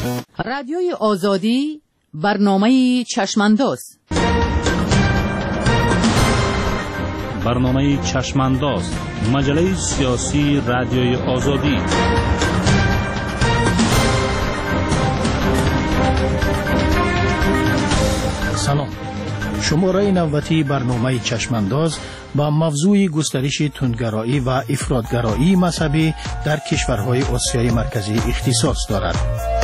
رادیوی آزادی برنامه چشمانداز. برنامه چشمانداز، مجله سیاسی رادیوی آزادی. سلام. شماره نوبتی برنامه چشمانداز با موضوع گسترش تندگرایی و افراطگرایی مذهبی در کشورهای آسیای مرکزی اختصاص دارد.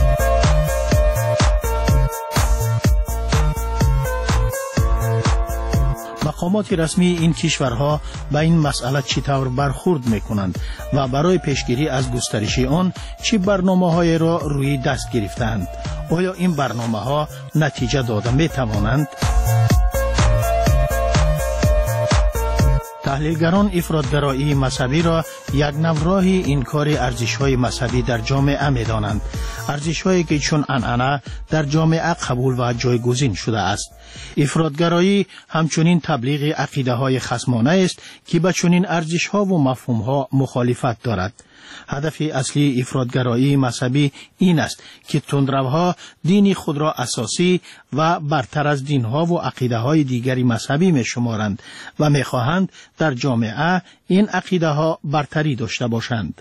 مقامات رسمی این کشورها به این مسئله چطور برخورد میکنند و برای پیشگیری از گسترش آن چه برنامه‌های را روی دست گرفتند؟ آیا این برنامه‌ها نتیجه داده میتوانند؟ تحلیلگران افراطگرایی مذهبی را یک نوع انکار ارزش‌های مذهبی در جامعه می‌دانند، ارزش‌هایی که چون عنعنه در جامعه قبول و جایگزین شده است. افراطگرایی همچنین تبلیغ عقیده‌های خصمانه است که با چنین ارزش‌ها و مفهوم‌ها مخالفت دارد. هدف اصلی افراطگرایی مذهبی این است که تندروها دین خود را اساسی و برتر از دینها و عقیده‌های دیگری مذهبی می‌شمارند و می‌خواهند در جامعه این عقیده‌ها برتری داشته باشند.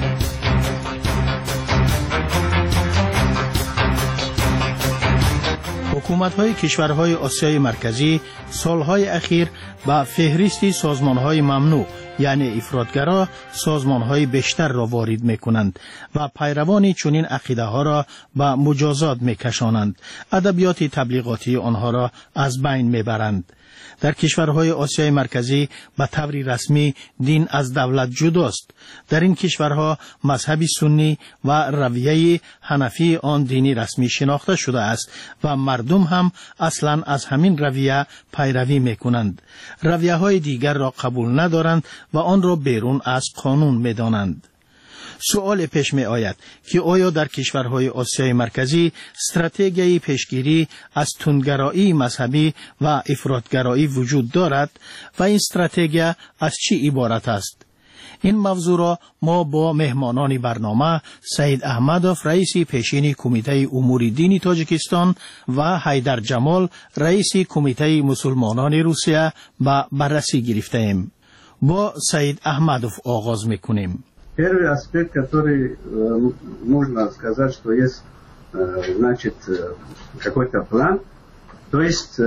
حکومت‌های کشورهای آسیای مرکزی سالهای اخیر با فهرست سازمان‌های ممنوع یعنی افراطگرا سازمان‌های بیشتر را وارد می‌کنند و پیروان چنین عقیده‌ها را به مجازات می‌کشانند. ادبیات تبلیغاتی آنها را از بین می‌برند. در کشورهای آسیای مرکزی به طور رسمی دین از دولت جداست. در این کشورها مذهب سنی و رویه حنفی آن دینی رسمی شناخته شده است و مردم هم اصلا از همین رویه پیروی میکنند. رویه های دیگر را قبول ندارند و آن را بیرون از قانون میدانند. سوال پیش می آید که آیا در کشورهای آسیای مرکزی استراتژی پیشگیری از تندگرایی مذهبی و افراطگرایی وجود دارد و این استراتژی از چی عبارت است؟ این موضوع را ما با مهمانان برنامه سید احمدوف رئیس پیشین کمیته امور دینی تاجیکستان و حیدر جمال رئیس کمیته مسلمانان روسیه به بررسی گرفته ایم. با سید احمدوف آغاز میکنیم. Первый аспект, который можно сказать, что есть, значит, какой-то план, то есть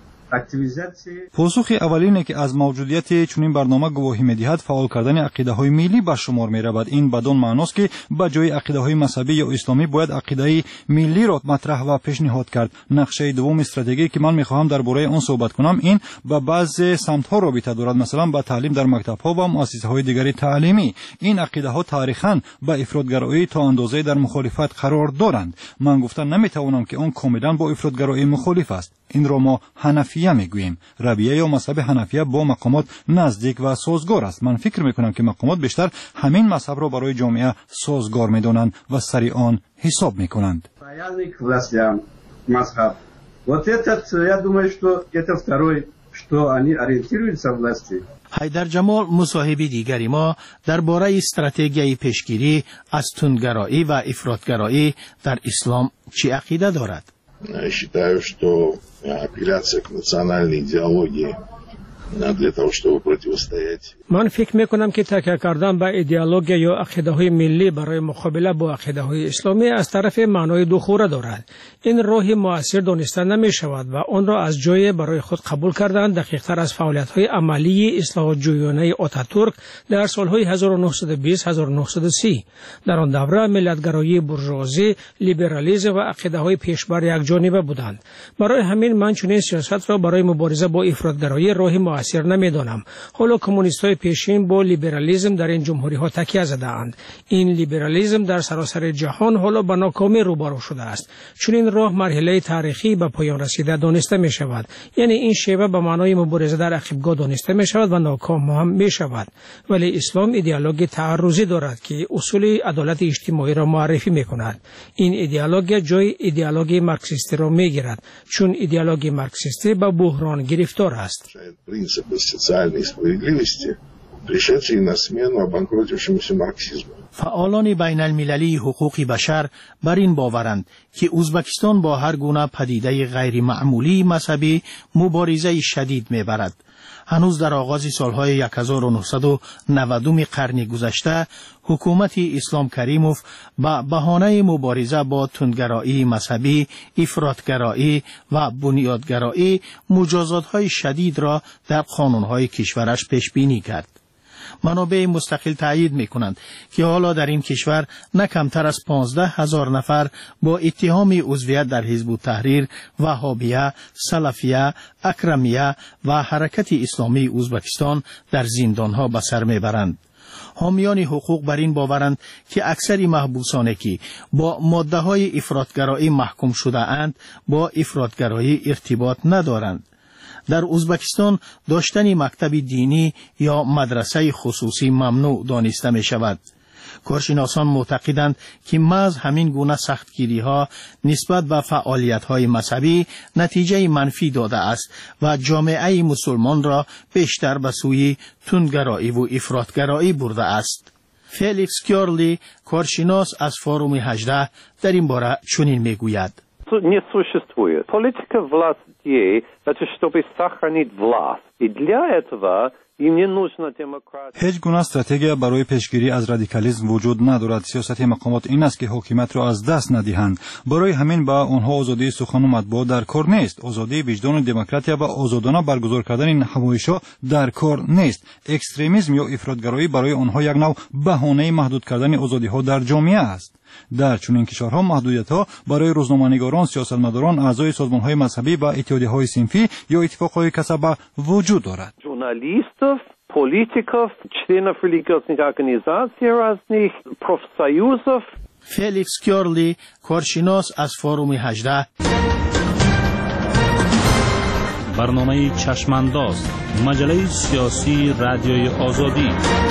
پاسخ اول اینه که از موجودیت چنین برنامه گواهی می‌دهد فعال کردن عقیده‌های ملی به شمار می‌رود. این بدون معناست که به جای عقیده‌های مذهبی یا اسلامی باید عقیده ملی را مطرح و پیشنهاد کرد. نقشه دوم استراتژی که من می‌خواهم درباره آن صحبت کنم این با بعضی سمت‌ها رابطه دارد، مثلا با تعلیم در مکتب‌ها و مؤسسه‌های دیگری تعلیمی. این عقیده‌ها تاریخاً با افراطگرایی تا اندازه‌ای در مخالفت قرار دارند. من گفتن نمی‌توانم که آن کاملاً با افراطگرایی مخالف است. این را ما حنفیه میگوییم. رویه یا مذهب حنفیه با مقامات نزدیک و سازگار است. من فکر میکنم که مقامات بیشتر همین مذهب را برای جامعه سازگار میدانند و سری آن حساب میکنند. حیدر جمال مصاحبی دیگری ما درباره استراتژی پیشگیری از تندگرایی و افراطگرایی در اسلام چه عقیده دارد؟ Считаю, что апелляция к национальной идеологии для того, чтобы противостоять. من فکر میکنم که تکیه کردن به ایدئولوژی یا عقیده‌های ملی برای مقابله با عقیده‌های اسلامی از طرف معنای دوخوره دارد. این راهی مؤثر دانسته نمی‌شود و آن را از جای برای خود قبول کردن دقیق‌تر از فعالیت‌های عملی اصلاح جویانه آتاتورک در سال‌های 1920-1930. در آن دوره ملت‌گرایی بورژوازی، لیبرالیسم و عقیده‌های پیشبر یکجانبه بودند. برای همین من چنین سیاست را برای مبارزه با افراطگرایی راهی مؤثر نمی‌دانم. حالا کمونیست‌های پیشین با لیبرالیسم در این جمهوری‌ها تکیه زده‌اند. این لیبرالیسم در سراسر جهان حالا به ناکامی روبرو شده است. چون این راه مرحله تاریخی به پایان رسیده دانسته می شود. یعنی این شیوه به معنای مبارزه در عقیدگاه دانسته می شود و ناکام هم می شود. ولی اسلام ایدئولوژی تعرضی دارد که اصول عدالت اجتماعی را معرفی می کند. این ایدئولوژی جای ایدئولوژی مارکسیستی را می گیرد، چون ایدئولوژی مارکسیستی به بحران گرفتار است. пришедший на смену обанкротившемуся марксизму. فعالان بین المللی حقوق بشر بر این باورند که ازبکستان با هر گونه پدیده غیر معمولی مذهبی مبارزه شدید می‌برد. هنوز در آغاز سالهای 1990 قرن گذشته حکومت اسلام کریموف با بهانه مبارزه با تندگرایی مذهبی، افراطگرایی و بنیادگرایی مجازات‌های شدید را در قانون‌های کشورش پیش بینی کرد. منابع مستقل تایید می‌کنند که حالا در این کشور نه کمتر از 15,000 نفر با اتهام عضویت در حزب التحریر، وهابیه، سلفیه، اکرمیه و حرکت اسلامی ازبکستان در زندان‌ها به سر می‌برند. حامیان حقوق بر این باورند که اکثر محبوسانی که با ماده‌های افراطگرایی محکوم شده اند با افراطگرایی ارتباط ندارند. در ازبکستان داشتن مکتب دینی یا مدرسه خصوصی ممنوع دانسته می شود. کارشناسان معتقدند که محض همین گونه سختگیری‌ها نسبت به فعالیت‌های مذهبی نتیجه منفی داده است و جامعه مسلمان را بیشتر به سوی تندگرایی و افراطگرایی برده است. فلیکس کیارلی کارشناس از فوروم 18 در این باره چنین میگوید: Не существует. Политика власти – это чтобы сохранить власть. И для этого им не нужна демократия. هیچ گونه استراتژی برای پیشگیری از رادیکالیسم وجود ندارد. سیاست مقامات این است که حکومت را از دست ندهند. برای همین با آنها آزادی سخن و مطبوعات در کار نیست. آزادی وجدان و دموکراسی و آزادانه برگزار کردن این نمایش‌ها در کار نیست. اکستریمیسم یا افراطگرایی برای آنها یک نوع بهانه محدود کردن آزادی‌ها در جامعه است. در چنین کشورها محدودیت‌ها برای روزنامه‌نگاران، سیاستمداران، اعضای سازمان‌های مذهبی و اتحادیه‌های صنفی یا اتفاق‌های کسبه وجود دارد. Журналистов, политиков, членов религиозных организаций разных, профсоюзов. فلیکس کیارلی کارشناس از فوروم 18 برنامه چشمانداز، مجله سیاسی رادیوی آزادی.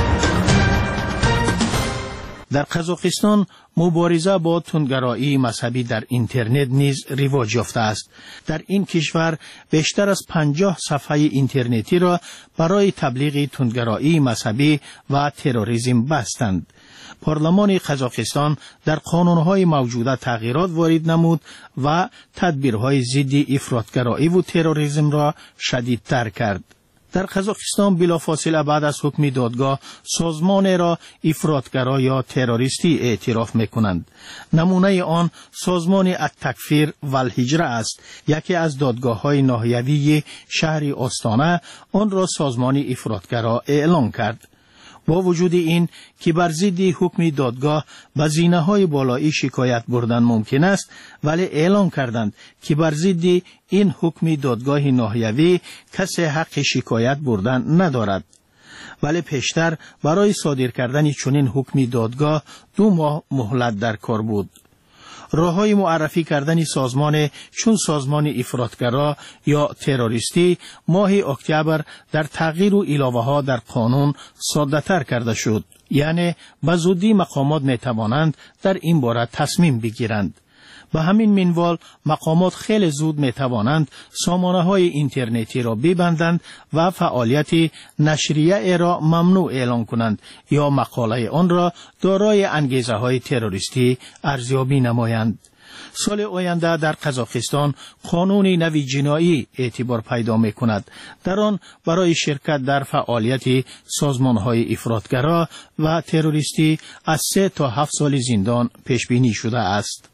در قزاقستان مبارزه با تندگرایی مذهبی در اینترنت نیز رواج یافته است. در این کشور بیشتر از 50 صفحه اینترنتی را برای تبلیغ تندگرایی مذهبی و تروریسم بستند. پارلمان قزاقستان در قانونهای موجوده تغییرات وارد نمود و تدبیرهای ضد افراطگرایی و تروریسم را شدیدتر کرد. در قزاقستان بلافاصله بعد از حکم دادگاه سازمان را افراطگرا یا تروریستی اعتراف می‌کنند. نمونه آن سازمان التکفیر و الهجره است. یکی از دادگاه‌های ناحیوی شهر آستانه آن را سازمان افراطگرا اعلام کرد. با وجود این که بر ضد حکم دادگاه به زینه‌های بالایی شکایت بردن ممکن است، ولی اعلام کردند که بر ضد این حکم دادگاه ناحیوی کسی حق شکایت بردن ندارد. ولی پیشتر برای صادر کردن چنین حکم دادگاه 2 ماه مهلت در کار بود. راه‌های معرفی کردن سازمان چون سازمان افراطگرا یا تروریستی ماه اکتبر در تغییر و علاوه‌ها در قانون ساده‌تر کرده شد. یعنی به زودی مقامات می‌توانند در این باره تصمیم بگیرند. به همین منوال مقامات خیلی زود می‌توانند سامانه‌های اینترنتی را ببندند و فعالیت نشریه را ممنوع اعلام کنند یا مقاله آن را دارای انگیزه‌های تروریستی ارزیابی نمایند. سال آینده در قزاقستان قانون نوی جنایی اعتبار پیدا می‌کند. در آن برای شرکت در فعالیت سازمان‌های افراطگرا و تروریستی از 3 تا 7 سال زندان پیش بینی شده است.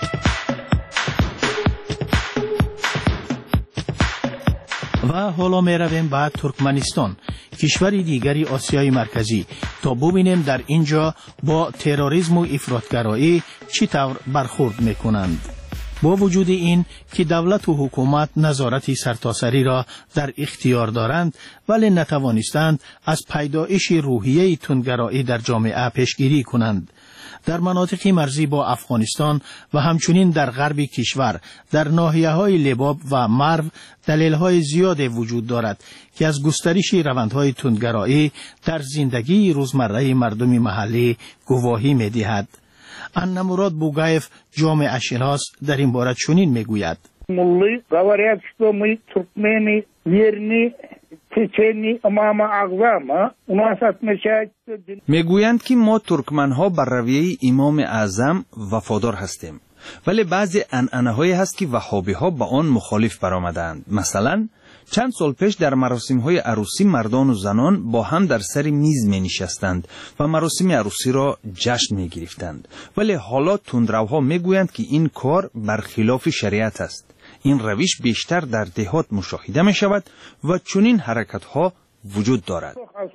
و حالا می رویم به ترکمنستان، کشوری دیگری آسیای مرکزی، تا ببینیم در اینجا با تروریسم و افراطگرایی چطور برخورد می کنند. با وجود این که دولت و حکومت نظارت سرتاسری را در اختیار دارند، ولی نتوانستند از پیدایش روحیه تندگرایی در جامعه پیشگیری کنند. در مناطق مرزی با افغانستان و همچنین در غرب کشور در ناحیه‌های لباب و مرو دلایل زیاد وجود دارد که از گسترش روندهای تندگرایی در زندگی روزمره مردم محلی گواهی می‌دهد. انمراد بوگایف جامعه شناس در این باره چنین میگوید: говорят, что мы туркмены верны میگویند که ما ترکمنها بر رویه امام اعظم وفادار هستیم، ولی بعضی عنعنه‌هایی هست که وهابی‌ها با آن مخالف برآمدند. مثلا چند سال پیش در مراسم‌های عروسی مردان و زنان با هم در سر میز می‌نشستند و مراسم عروسی را جشن می‌گرفتند، ولی حالا تندروها می‌گویند که این کار برخلاف شریعت است. این روش بیشتر در دهات مشاهده می‌شود و چنین حرکت‌ها وجود دارد.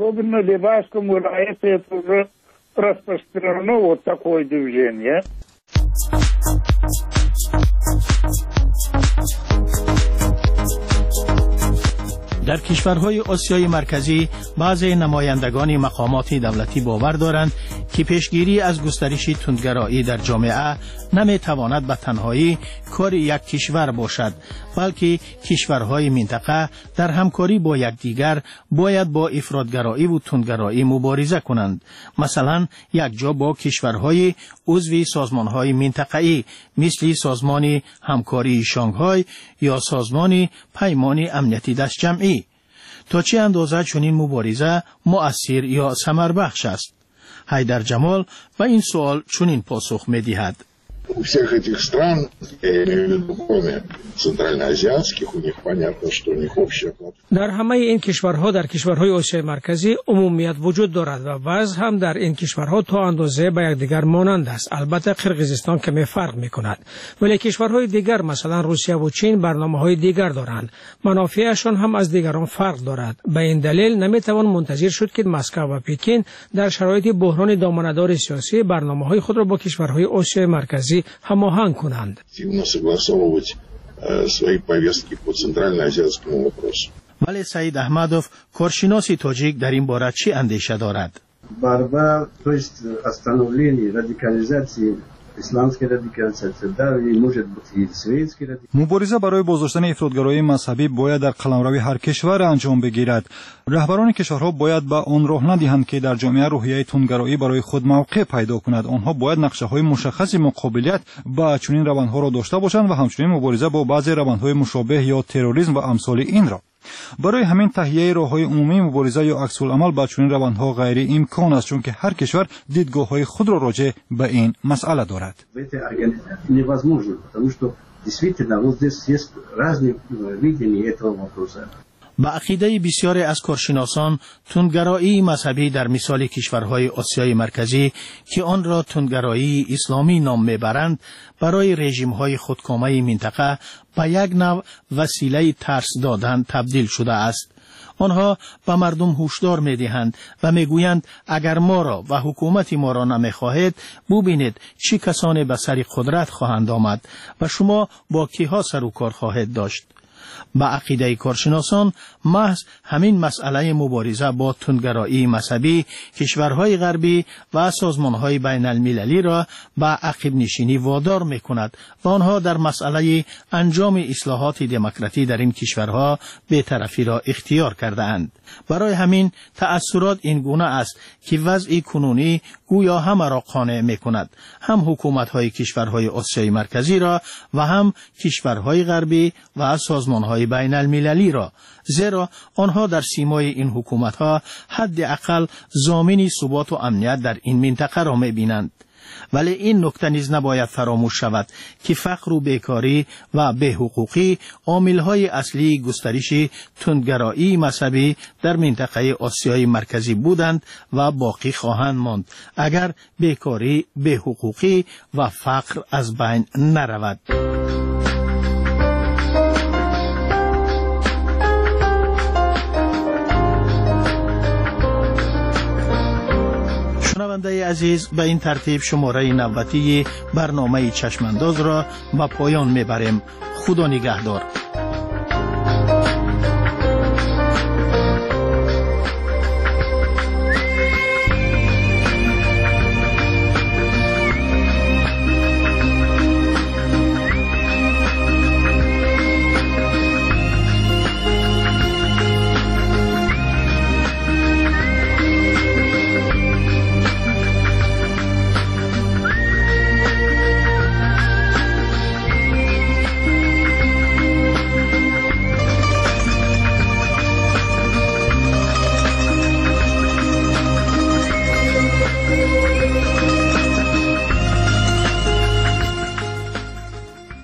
در کشورهای آسیای مرکزی بعضی نمایندگان مقامات دولتی باور دارند که پیشگیری از گسترش تندگرایی در جامعه نمیتواند به تنهایی کار یک کشور باشد، بلکه کشورهای منطقه در همکاری با یکدیگر باید با افراطگرایی و تندگرایی مبارزه کنند. مثلا یک جا با کشورهای عضو سازمانهای منطقه‌ای مثل سازمان همکاری شانگهای یا سازمان پیمان امنیتی دست جمعی. تا چه اندازه چنین مبارزه مؤثر یا ثمربخش است؟ حیدر جمال و این سوال چنین پاسخ می‌دهد. У всех этих стран, я имею в виду кроме центральноазиатских, у них понятно, что у них общая платформа. در همه این کشورها در کشورهای آسیای مرکزی عمومیت وجود دارد و وضع هم در این کشورها تا اندازه به یکدیگر مانند است. البته قرقیزستان کمی فرق می‌کند، ولی کشورهای دیگر مثلا روسیه و چین برنامه‌های دیگر دارند. منافعشان هم از دیگران فرق دارد. به این دلیل نمی‌توان منتظر شد که مسکو و پکین در شرایط بحران دامنه‌دار سیاسی برنامه‌های خود را با کشورهای آسیای مرکزی هماهنگ کنند. ولی سعید احمدوف کارشناس تاجیک در این باره چی اندیشه دارد؟ Борьба, то есть остановление радикализации исламской радикализации, да, и может быть и светской радикализации. مبارزه برای بازداشتن افراطگرایی مذهبی باید در قلمرو هر کشور انجام بگیرد. رهبران کشورها باید به آن راه ندهند که در جامعه روحیه تندگرایی برای خود موقع پیدا کند. آنها باید نقشه‌های مشخص مقابلیت با چنین روندها را داشته باشند و همچنین مبارزه با بعضی روندهای مشابه یا تروریسم و امثال این را. برای همین تهیه راه‌های عمومی مبارزه یا عکس العمل با چنین روندها غیر امکان است، چون که هر کشور دیدگاه‌های خود را راجع به این مسئله دارد. با عقیده بسیاری از کارشناسان تندگرایی مذهبی در مثال کشورهای آسیای مرکزی که آن را تندگرایی اسلامی نام میبرند برای رژیم‌های خودکامه منطقه به یک نوع وسیله ترس دادن تبدیل شده است. آنها به مردم هشدار می‌دهند و میگویند اگر ما را و حکومت ما را نمی‌خواهید ببینید چه کسانی به سر قدرت خواهند آمد و شما با کیها سر و کار خواهید داشت. با عقیده کارشناسان محض همین مسئله مبارزه با تندگرایی مذهبی کشورهای غربی و سازمانهای بین المللی را به عقب نشینی وادار می‌کند و آنها در مسئله انجام اصلاحات دموکراتی در این کشورها بی‌طرفی را اختیار کرده‌اند. برای همین تأثیرات این گونه است که وضع کنونی گویا همه را قانع می‌کند، هم حکومت‌های کشورهای آسیای مرکزی را و هم کشورهای غربی و سازمان‌های بین المللی را، زیرا آنها در سیمای این حکومت‌ها حداقل ضامن ثبات و امنیت در این منطقه را می‌بینند. ولی این نکته نیز نباید فراموش شود که فقر و بیکاری و بی‌حقوقی عامل‌های اصلی گسترش تندگرایی مذهبی در منطقه آسیای مرکزی بودند و باقی خواهند ماند اگر بیکاری، بی‌حقوقی و فقر از بین نرود. شنونده عزیز، به این ترتیب شماره 90 برنامه چشمانداز را به پایان میبریم. خدا نگهدار.